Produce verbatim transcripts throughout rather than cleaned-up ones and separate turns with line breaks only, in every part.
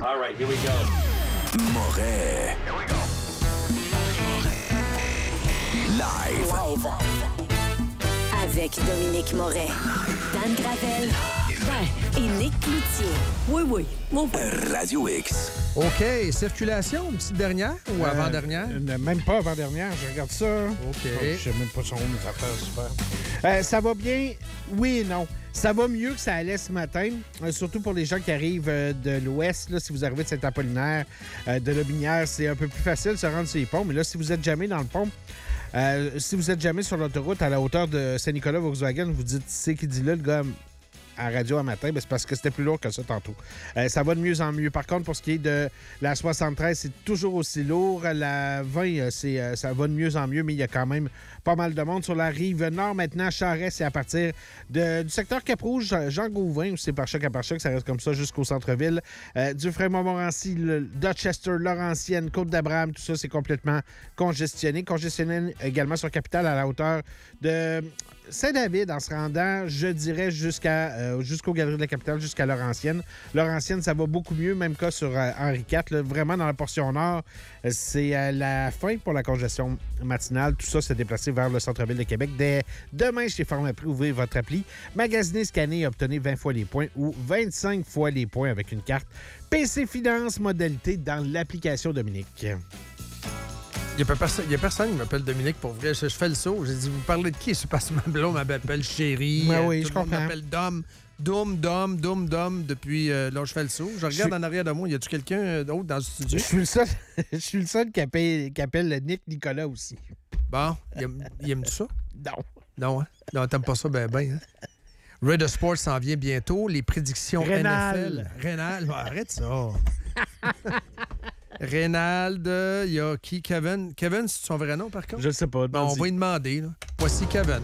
All right, here we go.
Moret. Here we go. Live.
Live. Avec Dominique Moret, Dan Gravel et Nick Cloutier.
Oui, oui. Mon
Radio X.
OK. Circulation, une petite dernière ou
Euh,
avant-dernière?
euh, même pas avant-dernière. Je regarde ça.
OK.
Oh, je sais même pas son nom, mes affaires, super. Euh, ça va bien? Oui et non. Ça va mieux que ça allait ce matin, euh, surtout pour les gens qui arrivent euh, de l'ouest. Là, si vous arrivez de Saint-Apollinaire, euh, de Lobinière, c'est un peu plus facile de se rendre sur les ponts. Mais là, si vous êtes jamais dans le pont, euh, si vous êtes jamais sur l'autoroute à la hauteur de Saint-Nicolas, Volkswagen, vous dites, c'est qui dit là, le gars à radio un matin, ben c'est parce que c'était plus lourd que ça tantôt. Euh, ça va de mieux en mieux. Par contre, pour ce qui est de la soixante-treize, c'est toujours aussi lourd. La vingt, euh, c'est, euh, ça va de mieux en mieux, mais il y a quand même pas mal de monde. Sur la rive nord, maintenant, Charest, c'est à partir de, du secteur Cap-Rouge, Jean Gauvin, où c'est par choc à par choc, ça reste comme ça jusqu'au centre-ville. Euh, Dufresne-Montmorency, le Dorchester, Laurentienne, Côte-d'Abraham, tout ça, c'est complètement congestionné. Congestionné également sur Capitale à la hauteur de Saint-David en se rendant, je dirais, jusqu'à euh, jusqu'aux Galeries de la Capitale, jusqu'à Laurentienne. Laurentienne, ça va beaucoup mieux, même cas sur euh, Henri quatre. Là, vraiment, dans la portion nord, euh, c'est euh, la fin pour la congestion matinale. Tout ça s'est déplacé vers le centre-ville de Québec. Dès demain, chez Pharmaprix, ouvrez votre appli. Magasinez, scannez et obtenez vingt fois les points ou vingt-cinq fois les points avec une carte P C Finance, modalité dans l'application Dominique.
Il n'y a, perso- y a personne qui m'appelle Dominique pour vrai. Je, je fais le saut. J'ai dit, vous parlez de qui? C'est parce que ma blonde m'appelle Chérie.
Ben oui,
Tout
je
le monde
comprends.
m'appelle Dom. Dom, Dom, Dom, Dom depuis euh, là où je fais le saut. Je regarde
Je-
en arrière de moi. Y a-tu quelqu'un d'autre dans le studio?
Je suis le seul, je suis le seul qui appelle, qui appelle le Nick Nicolas aussi.
Bon, il aime, il aime ça?
Non.
Non, hein? Non, t'aimes pas ça ben ben, hein? Red Sport s'en vient bientôt. Les prédictions
Rénal.
N F L. Rénal. Bon, arrête ça. Rénal, il y a qui? Kevin. Kevin, c'est son vrai nom, par contre?
Je sais pas.
Bon, on va lui demander. Là. Voici Kevin.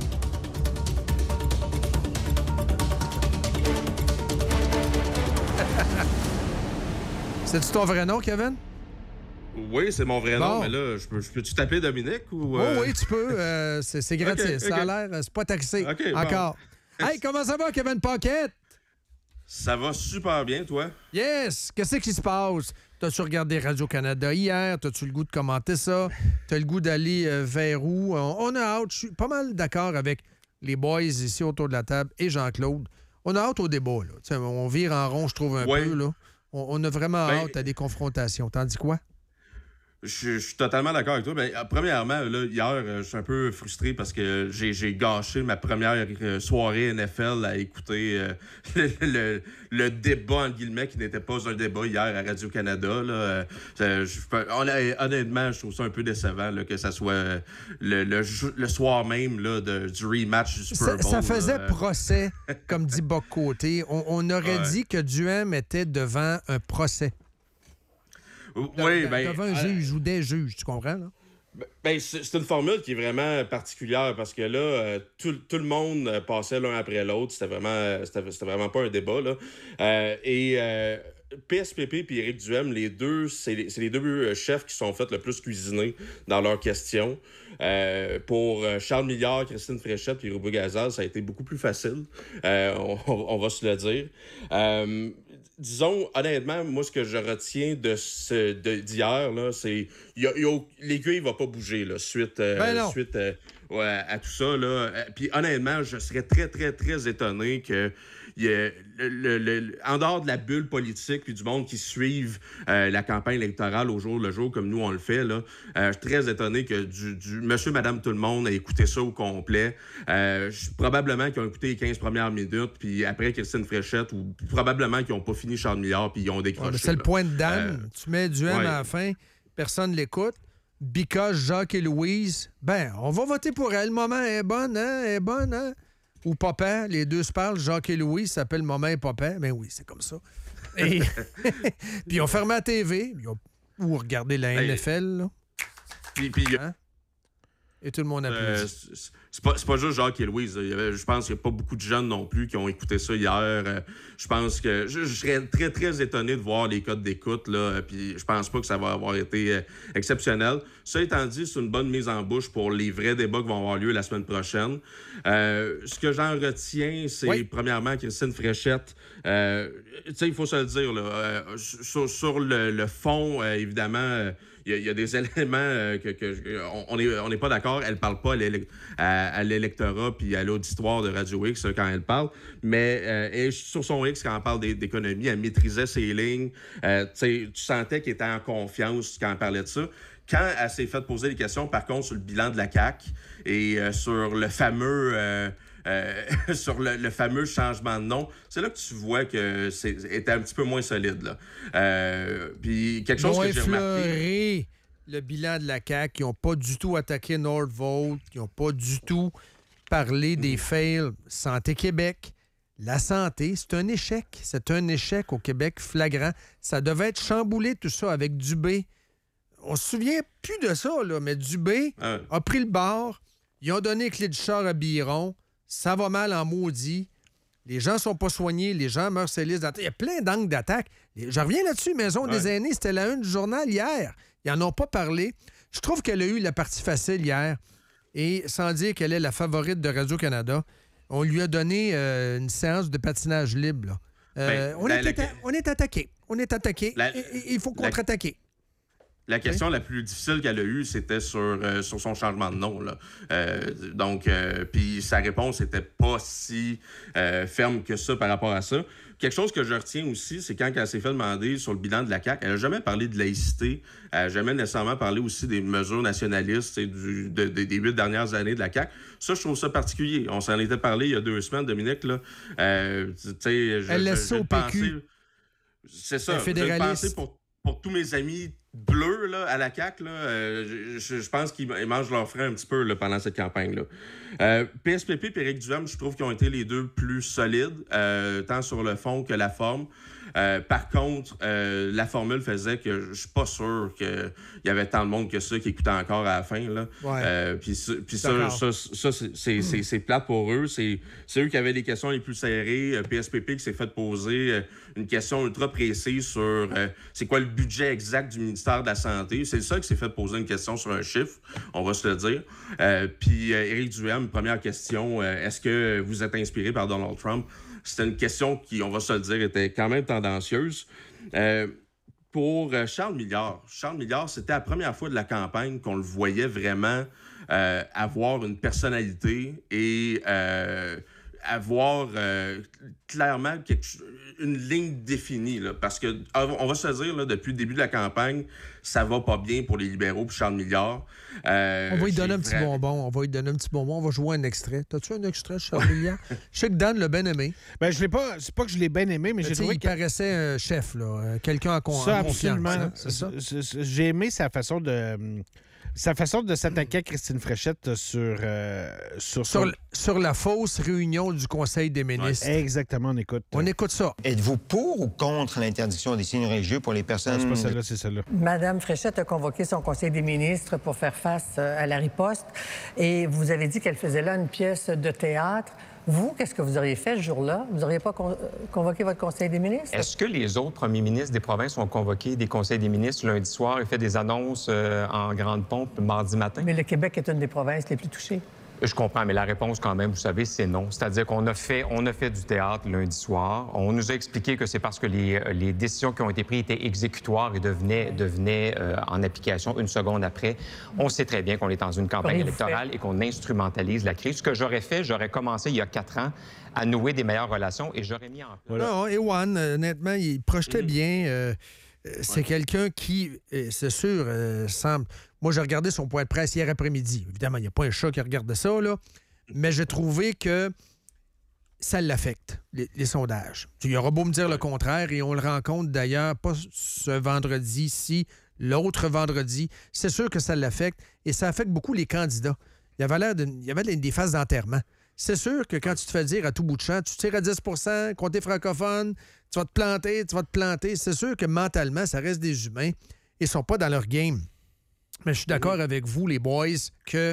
C'est-tu ton vrai nom, Kevin?
Oui, c'est mon vrai
Bon.
nom, mais là, je peux- je peux-tu t'appeler Dominique ou...
Oh
euh,
oui, tu peux. euh, c'est, c'est gratis.
Ok,
Ça a
ok.
l'air... euh, C'est pas taxé.
Ok, bon.
Encore. Hey, comment ça va, Kevin Paquette?
Ça va super bien, toi?
Yes! Qu'est-ce qui se passe? T'as-tu regardé Radio-Canada hier? T'as-tu le goût de commenter ça? T'as le goût d'aller euh, vers où? On, on a hâte. Je suis pas mal d'accord avec les boys ici autour de la table et Jean-Claude. On a hâte au débat. Là. T'sais, on vire en rond, je trouve, un
Ouais.
peu. Là. On, on a vraiment
Ben-
hâte à des confrontations. T'en dis quoi?
Je, je suis totalement d'accord avec toi. Ben, euh, premièrement, là, hier, euh, je suis un peu frustré parce que j'ai, j'ai gâché ma première euh, soirée N F L à écouter euh, le, le, le débat, en guillemets, qui n'était pas un débat hier à Radio-Canada. Là. Euh, je- je peux- honn- honnêtement, je trouve ça un peu décevant là, que ça soit euh, le, le, jou- le soir même là, de, du rematch du Super
Ça,
Bowl.
ça faisait
là.
procès, comme dit Boc Côté. On, on aurait
Ouais.
dit que Duhem était devant un procès.
Oui,
De-
ben,
devant un
euh,
juge ou des juges, tu comprends? Là?
Ben, c'est c'est une formule qui est vraiment particulière parce que là, euh, tout, tout le monde euh, passait l'un après l'autre. C'était vraiment, euh, c'était, c'était vraiment pas un débat. Là. Euh, et euh, P S P P et Éric Duhem, les deux, c'est les, c'est les deux euh, chefs qui sont fait le plus cuisiner dans leurs questions. Euh, pour euh, Charles Milliard, Christine Fréchette et Rubo Gazal, ça a été beaucoup plus facile. Euh, on, on va se le dire. Euh, disons, honnêtement, moi, ce que je retiens de ce, de, d'hier, là, c'est y a, y a, l'aiguille va pas bouger là, suite, euh,
Ben non.
suite euh, ouais, à tout ça. Là. Euh, Puis honnêtement, je serais très, très, très étonné que y ait le, le, le- en dehors de la bulle politique puis du monde qui suivent euh, la campagne électorale au jour le jour, comme nous, on le fait, là, euh, je suis très étonné que du, du monsieur, madame, tout le monde ait écouté ça au complet. Euh, je- probablement qu'ils ont écouté les quinze premières minutes, puis après Christine Fréchette, ou probablement qu'ils n'ont pas fini Charles Milliard, puis ils ont décroché.
Ouais, mais c'est le
là.
point de Dan.
Euh,
tu mets Duhem
ouais.
à la fin, personne ne l'écoute. Because Jacques et Louise, ben, on va voter pour elle. Maman est bonne, hein? Elle est bonne, hein? Ou Papa, les deux se parlent. Jacques et Louise s'appellent Maman et Papa. Ben oui, c'est comme ça. Et... puis on ferme la T V. Ils ont- Ou regarder la
Hey.
N F L, là.
Puis, puis il y a-
Hein? Et tout le monde applaudit.
Euh, c'est, c'est, pas, c'est pas juste Jacques et Louise. Il y avait, je pense qu'il n'y a pas beaucoup de jeunes non plus qui ont écouté ça hier. Euh, je pense que je, je serais très, très étonné de voir les codes d'écoute. Là, puis je pense pas que ça va avoir été euh, exceptionnel. Ça étant dit, c'est une bonne mise en bouche pour les vrais débats qui vont avoir lieu la semaine prochaine. Euh, ce que j'en retiens, c'est
oui.
premièrement Christine Fréchette. Euh, tu sais, il faut se le dire. Là, euh, sur, sur le, le fond, euh, évidemment... Euh, Il y, a, il y a des éléments euh, que, que on n'est on est pas d'accord. Elle parle pas à, à l'électorat puis à l'auditoire de Radio X quand elle parle. Mais euh, elle, sur son X, quand elle parle d'économie, elle maîtrisait ses lignes. Euh, tu sentais qu'elle était en confiance quand elle parlait de ça. Quand elle s'est fait poser des questions, par contre, sur le bilan de la C A Q et euh, sur le fameux... Euh, Euh, sur le, le fameux changement de nom, c'est là que tu vois que c'était un petit peu moins solide. Là. Euh, puis quelque chose
Ils ont
que j'ai remarqué...
effleuré le bilan de la C A Q. Ils n'ont pas du tout attaqué Nordvolt. Ils n'ont pas du tout parlé des fails. Santé Québec, la santé, c'est un échec. C'est un échec au Québec flagrant. Ça devait être chamboulé, tout ça, avec Dubé. On se souvient plus de ça, là, mais Dubé
Ah.
a pris le bord. Ils ont donné clé du char à Biron. Ça va mal en maudit. Les gens sont pas soignés. Les gens meurent sur les listes d'attaque. Il y a plein d'angles d'attaque. Je reviens là-dessus. Maison
ouais.
des aînés, c'était la une du journal hier. Ils n'en ont pas parlé. Je trouve qu'elle a eu la partie facile hier. Et sans dire qu'elle est la favorite de Radio-Canada, on lui a donné euh, une séance de patinage libre. Là. Euh,
Ben,
on,
la,
est
la,
atta- on est attaqué. On est attaqué.
La-
Et- et il faut
la-
contre-attaquer.
La question oui. la plus difficile qu'elle a eue, c'était sur, euh, sur son changement de nom. Là. Euh, donc, euh, puis sa réponse n'était pas si euh, ferme que ça par rapport à ça. Quelque chose que je retiens aussi, c'est quand elle s'est fait demander sur le bilan de la C A Q, elle n'a jamais parlé de laïcité, elle n'a jamais nécessairement parlé aussi des mesures nationalistes et du, de, de, des huit dernières années de la C A Q. Ça, je trouve ça particulier. On s'en était parlé il y a deux semaines, Dominique. Là. Euh, tu sais, je,
Elle
je,
laisse ça
je
au P Q.
pensais, c'est ça.
Un
Je le
fédéraliste.
pensais pour, pour tous mes amis bleus là, à la C A Q, là, euh, je, je pense qu'ils mangent leurs frais un petit peu là, pendant cette campagne-là. Euh, P S P P et Éric Duhem, je trouve qu'ils ont été les deux plus solides, euh, tant sur le fond que la forme. Euh, par contre, euh, la formule faisait que je suis pas sûr qu'il y avait tant de monde que ça qui écoutait encore à la fin. Là.
Ouais.
Euh, Puis ça, ça, ça, ça c'est, c'est, c'est, c'est plate pour eux. C'est, c'est eux qui avaient les questions les plus serrées. Euh, P S P P qui s'est fait poser euh, une question ultra précise sur euh, c'est quoi le budget exact du ministère de la Santé. C'est ça qui s'est fait poser une question sur un chiffre, on va se le dire. Euh, Puis euh, Éric Duhem, première question, euh, est-ce que vous êtes inspiré par Donald Trump? C'était une question qui, on va se le dire, était quand même tendancieuse. Euh, pour Charles Milliard, Charles Milliard, c'était la première fois de la campagne qu'on le voyait vraiment euh, avoir une personnalité et euh, avoir euh, clairement quelque, une ligne définie. Là, parce que, on va se le dire, là, depuis le début de la campagne, ça va pas bien pour les libéraux et Charles Milliard. Euh,
on va lui donner un petit
vraiment...
bonbon. On va lui donner un petit bonbon. On va jouer un extrait. T'as-tu un extrait de Charles Milliard? Je sais que Dan l'a bien aimé.
Ben, je l'ai pas. C'est pas que je l'ai bien aimé, mais j'ai trouvé
il
que...
paraissait un chef, là. Quelqu'un en, con...
ça,
en confiance.
absolument.
Hein? C'est ça?
J'ai aimé sa façon de... Sa façon de s'attaquer à Christine Fréchette sur... Euh, sur,
Sur,
son...
l- sur la fausse réunion du Conseil des ministres.
Ouais, exactement, on écoute.
On écoute ça.
Êtes-vous pour ou contre l'interdiction des signes religieux pour les personnes...
Non, c'est pas celle-là, c'est celle-là.
Madame Fréchette a convoqué son conseil des ministres pour faire face à la riposte et vous avez dit qu'elle faisait là une pièce de théâtre. Vous, qu'est-ce que vous auriez fait ce jour-là? Vous n'auriez pas con- convoqué votre conseil des ministres?
Est-ce que les autres premiers ministres des provinces ont convoqué des conseils des ministres lundi soir et fait des annonces euh, en grande pompe mardi matin?
Mais le Québec est une des provinces les plus touchées.
Je comprends, mais la réponse, quand même, vous savez, c'est non. C'est-à-dire qu'on a fait, on a fait du théâtre lundi soir. On nous a expliqué que c'est parce que les, les décisions qui ont été prises étaient exécutoires et devenaient, devenaient euh, en application une seconde après. On sait très bien qu'on est dans une campagne
Comment
électorale
vous
et qu'on instrumentalise la crise. Ce que j'aurais fait, j'aurais commencé il y a quatre ans à nouer des meilleures relations et j'aurais mis en place...
Voilà.
Non, Ewan, euh, honnêtement, il projetait
Mm.
bien. Euh, euh, c'est
Ouais.
quelqu'un qui, euh, c'est sûr, euh, semble... Moi, j'ai regardé son point de presse hier après-midi. Évidemment, il n'y a pas un chat qui regarde ça, là. Mais j'ai trouvé que ça l'affecte, les, les sondages. Il aura beau me dire le contraire, et on le rencontre d'ailleurs, pas ce vendredi-ci, l'autre vendredi. C'est sûr que ça l'affecte, et ça affecte beaucoup les candidats. Il y avait l'air de, il y avait des phases d'enterrement. C'est sûr que quand tu te fais dire à tout bout de champ, tu tires à dix pour cent, côté francophone, tu vas te planter, tu vas te planter, c'est sûr que mentalement, ça reste des humains. Ils sont pas dans leur game. Mais je suis d'accord avec vous, les boys, que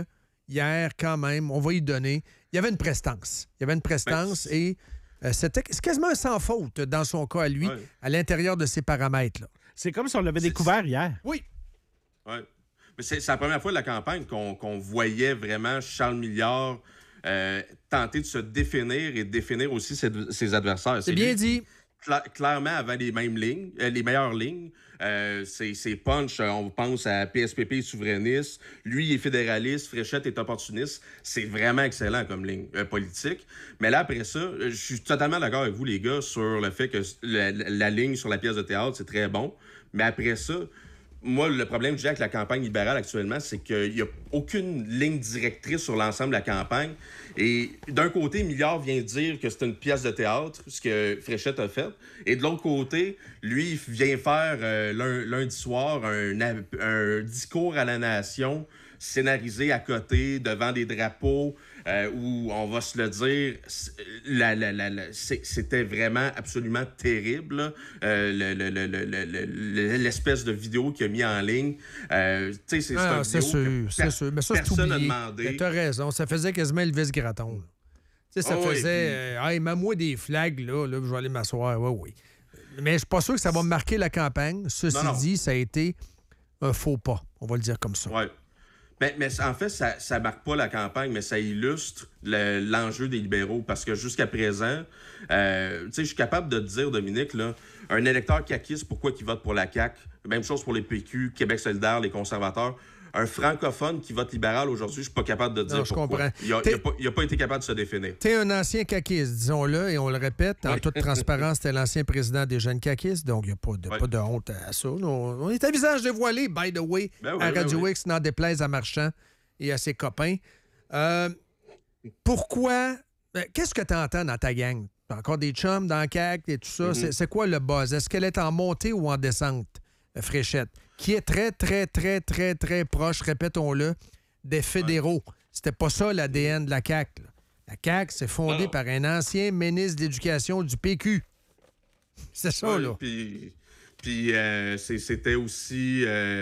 hier, quand même, on va y donner. Il y avait une prestance. Il y avait une prestance
Ben,
et euh, c'était c'est quasiment sans faute dans son cas à lui,
Ouais.
à l'intérieur de ses paramètres. Là.
C'est comme si on l'avait
C'est-
découvert hier.
Oui.
Ouais. Mais c'est c'est la première fois de la campagne qu'on qu'on voyait vraiment Charles Milliard euh, tenter de se définir et de définir aussi ses, ses adversaires.
C'est bien
lui
dit.
cla- clairement avant les mêmes lignes, euh, les meilleures lignes. Euh, c'est c'est punch, euh, on pense à P S P P souverainiste. Lui, il est fédéraliste. Fréchette est opportuniste. C'est vraiment excellent comme ligne euh, politique. Mais là, après ça, euh, je suis totalement d'accord avec vous, les gars, sur le fait que la, la- la ligne sur la pièce de théâtre, c'est très bon. Mais après ça, moi, le problème que j'ai avec la campagne libérale actuellement, c'est qu'il n'y a aucune ligne directrice sur l'ensemble de la campagne. Et d'un côté, Milliard vient dire que c'est une pièce de théâtre, ce que Fréchette a fait. Et de l'autre côté, lui, il vient faire euh, lun- lundi soir un, un discours à la nation scénarisé à côté, devant des drapeaux, euh, où, on va se le dire, c'est- la- la- la- la- c'est- c'était vraiment absolument terrible, là. Euh, le- le- le- le- le- le- l'espèce de vidéo qu'il a mis en ligne. Euh, tu sais, c'est c'est
Ah,
une
c'est
vidéo
sûr,
que
c'est
per-
sûr. Mais ça, c'est
personne n'a
oublié.
demandé.
Tu as raison. Ça faisait quasiment Elvis Gratton. là. Tu sais, ça
Ah oui,
faisait...
puis-
euh, hey, mets-moi des flags, là, là, je vais aller m'asseoir. Oui, oui. Mais je suis pas sûr que ça va marquer la campagne. Ceci
Non, non.
dit, ça a été un faux pas. On va le dire comme ça.
Ouais. Mais, mais en fait, ça ne marque pas la campagne, mais ça illustre le- l'enjeu des libéraux. Parce que jusqu'à présent, euh, tu sais, je suis capable de te dire, Dominique, là, un électeur caquiste, pourquoi il vote pour la C A Q? Même chose pour les P Q, Québec solidaire, les conservateurs. Un francophone qui vote libéral aujourd'hui, je suis pas capable de dire
Non, je
pourquoi.
comprends.
Il n'a
T'es-
pas, il a pas été capable de se définir.
T'es un ancien caquiste, disons-le, et on le répète, en
Oui.
toute transparence, t'es l'ancien président des jeunes caquistes, donc il n'y a pas de,
Oui.
pas de honte à ça. On, on est à visage dévoilé, by the way,
Ben oui,
à
ben
Radio
oui.
X, n'en déplaise à Marchand et à ses copains. Euh, pourquoi... ben, qu'est-ce que tu entends dans ta gang? T'as encore des chums dans le C A Q et tout ça.
Mm-hmm.
C'est- C'est quoi le buzz? Est-ce qu'elle est en montée ou en descente, euh, Fréchette? Qui est très, très, très, très, très proche, répétons-le, des fédéraux. C'était pas ça l'A D N de la C A Q. là. La C A Q, c'est fondé
Non.
par un ancien ministre d'éducation du P Q. C'est ça,
Ouais,
là.
Puis, puis euh, c'est- c'était aussi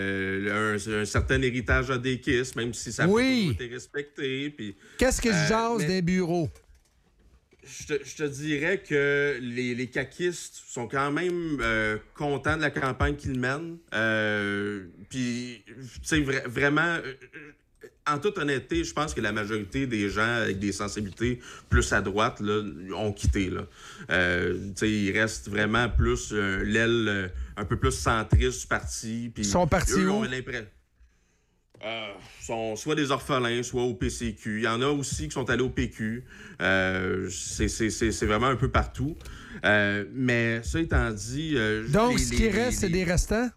euh, un, un certain héritage adéquiste, même si ça a
Oui.
pas toujours été respecté. Puis,
Qu'est-ce que je
Euh,
jase
mais-
des bureaux?
je, te, je te dirais que les, les caquistes sont quand même euh, contents de la campagne qu'ils mènent. Euh, puis, tu sais, vra- vraiment... euh, en toute honnêteté, je pense que la majorité des gens avec des sensibilités plus à droite là, ont quitté. Là. Euh, tu sais, il reste vraiment plus euh, l'aile euh, un peu plus centriste du parti. Puis
Ils sont partis
eux
où?
ont l'impression- Euh, sont soit des orphelins, soit au P C Q. Il y en a aussi qui sont allés au P Q. Euh, c'est, c'est, c'est, c'est vraiment un peu partout. Euh, mais ça étant dit... euh,
Donc,
les-
ce
les-
qui
les-
reste, c'est
les-
des restants?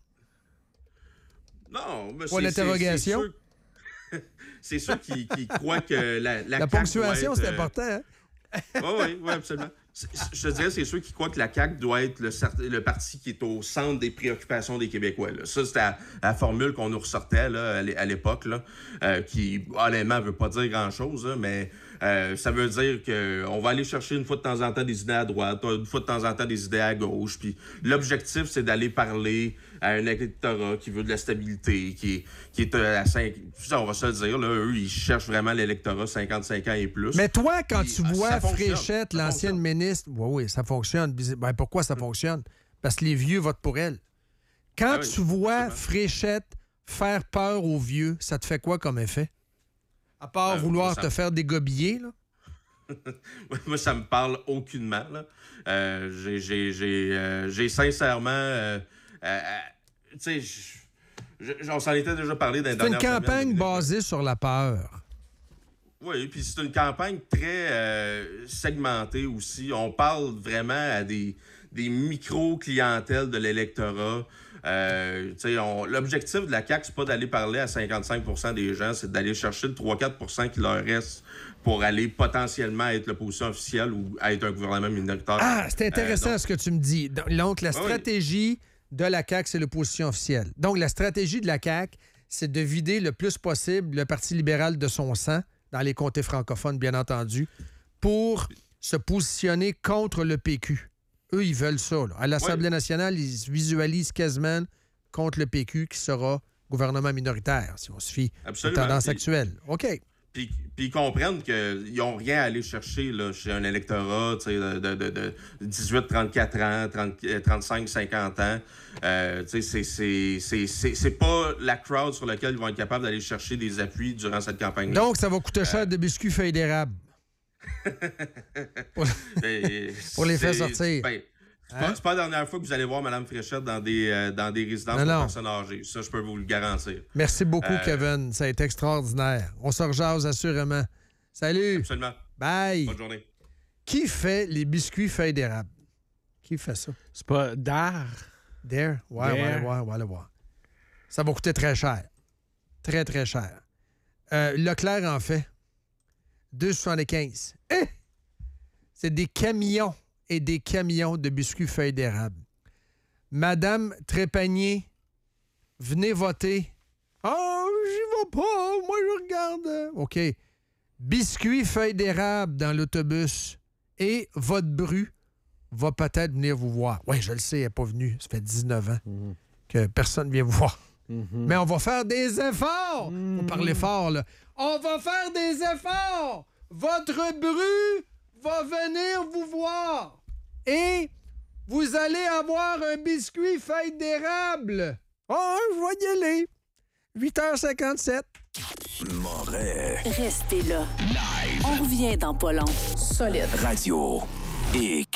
Non, mais
Point
c'est- c'est-
d'interrogation.
c'est sûr- C'est ceux qui, qui croient que la, la,
La
C A Q
ponctuation,
doit
c'est
être, euh,
important. Hein?
Oui, oui, absolument. C'est- Je te dirais, c'est ceux qui croient que la C A Q doit être le, cer- le parti qui est au centre des préoccupations des Québécois. Là. Ça, c'était la, la formule qu'on nous ressortait là, à l'é- à l'époque, là, euh, qui, honnêtement, ne veut pas dire grand-chose, là, mais euh, ça veut dire qu'on va aller chercher une fois de temps en temps des idées à droite, une fois de temps en temps des idées à gauche. Puis l'objectif, c'est d'aller parler à un électorat qui veut de la stabilité, qui est, qui est à cinq... Ça, on va se le dire, là, eux, ils cherchent vraiment l'électorat cinquante-cinq ans et plus.
Mais toi, quand
Puis,
tu
ah,
vois
ça fonctionne,
Fréchette,
ça
l'ancienne
fonctionne.
ministre, oui, oui, ça fonctionne. Ben, pourquoi ça fonctionne? Parce que les vieux votent pour elle. Quand
Ah oui,
tu vois
absolument.
Fréchette faire peur aux vieux, ça te fait quoi comme effet? À part
Euh,
vouloir
ça-
te faire dégobiller, là?
Moi, ça me parle aucunement. Là. Euh, j'ai, j'ai, j'ai, euh, j'ai sincèrement... euh, euh, euh, tu sais, je- je- on s'en était déjà parlé dans les
C'est une
dernières
campagne
semaines,
basée sur la peur.
Oui, puis c'est une campagne très euh, segmentée aussi. On parle vraiment à des, des micro-clientèles de l'électorat. Euh, tu sais, on- l'objectif de la C A Q, c'est pas d'aller parler à cinquante-cinq pour cent des gens, c'est d'aller chercher le trois à quatre pour cent qui leur reste pour aller potentiellement être l'opposition officielle ou être un gouvernement minoritaire.
Ah, c'est intéressant
Euh, donc-
ce que tu me dis. Donc, la
Ah oui.
stratégie de la C A Q, c'est l'opposition officielle. Donc, la stratégie de la C A Q, c'est de vider le plus possible le Parti libéral de son sang, dans les comtés francophones, bien entendu, pour se positionner contre le P Q. Eux, ils veulent ça. là. À l'Assemblée nationale, ils se visualisent quasiment contre le P Q qui sera gouvernement minoritaire, si on se fie aux
Absolument.
tendances
Puis-
actuelles. OK.
Puis ils comprennent qu'ils n'ont rien à aller chercher là, chez un électorat de, de, de, de dix-huit à trente-quatre ans, trente, trente-cinq à cinquante ans. Euh, c'est, c'est, c'est, c'est, c'est pas la crowd sur laquelle ils vont être capables d'aller chercher des appuis durant cette campagne-là.
Donc, ça va coûter cher euh... de biscuits feuilles d'érable. pour... pour les faire sortir.
Ben, c'est, hein? pas, c'est pas la dernière fois que vous allez voir Mme Fréchette dans des, euh, dans des résidences pour personnes âgées. Ça, je peux vous le garantir.
Merci beaucoup,
euh...
Kevin. Ça a été extraordinaire. On se rejase assurément. Salut.
Absolument.
Bye.
Bonne journée.
Qui fait les biscuits feuilles d'érable? Qui fait ça?
C'est pas Dare.
Dare? Ouais, Dare. on va aller voir, on va aller voir. Ça va coûter très cher. Très, très cher. Euh, Leclerc en fait. deux soixante-quinze. Eh! C'est des camions et des camions de biscuits feuilles d'érable. Madame Trépanier, venez voter. Ah, oh, j'y vais pas. Moi, je regarde. OK. Biscuits feuilles d'érable dans l'autobus. Et votre bru va peut-être venir vous voir. Oui, je le sais, elle n'est pas venue. Ça fait dix-neuf ans mm-hmm. que personne ne vient vous voir. Mm-hmm. Mais on va faire des efforts. Mm-hmm. Faut parler fort, là. On va faire des efforts. Votre bru va venir vous voir. Et vous allez avoir un biscuit feuille d'érable. Oh, je vais y aller. huit heures cinquante-sept.
Moret.
Restez là. Live. On revient dans pas long. Solide.
Radio X.